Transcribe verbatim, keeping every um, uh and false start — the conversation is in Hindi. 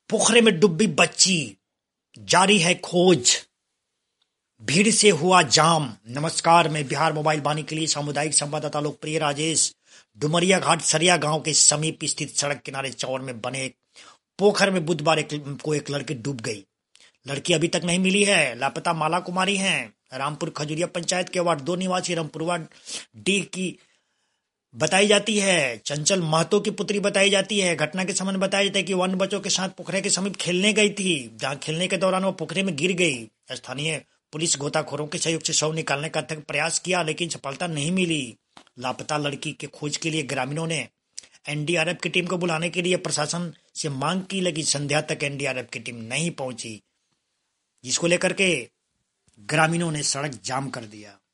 पोखरे में डूबी बच्ची, जारी है खोज, भीड़ से हुआ जाम। नमस्कार, मैं बिहार मोबाइल वाणी के लिए सामुदायिक संवाददाता लोकप्रिय राजेश डुमरिया घाट सरिया गांव के समीप स्थित सड़क किनारे चौर में बने एक पोखर में बुधवार एक, को एक लड़की डूब गई। लड़की अभी तक नहीं मिली है। लापता माला कुमारी हैं। रामपुर खजुरिया पंचायत के वार्ड दो निवासी रामपुरवा डी की बताई जाती है। चंचल महतो की पुत्री बताई जाती है। घटना के समय बताया जाता है कि वन बच्चों के साथ पोखरे के समीप खेलने गई थी, जहां खेलने के दौरान वो पोखरे में गिर गई। स्थानीय पुलिस गोताखोरों के सहयोग से शव निकालने का अथक प्रयास किया, लेकिन सफलता नहीं मिली। लापता लड़की के खोज के लिए ग्रामीणों ने एनडीआरएफ की टीम को बुलाने के लिए प्रशासन से मांग की, लेकिन संध्या तक एनडीआरएफ की टीम नहीं पहुंची, जिसको लेकर के ग्रामीणों ने सड़क जाम कर दिया।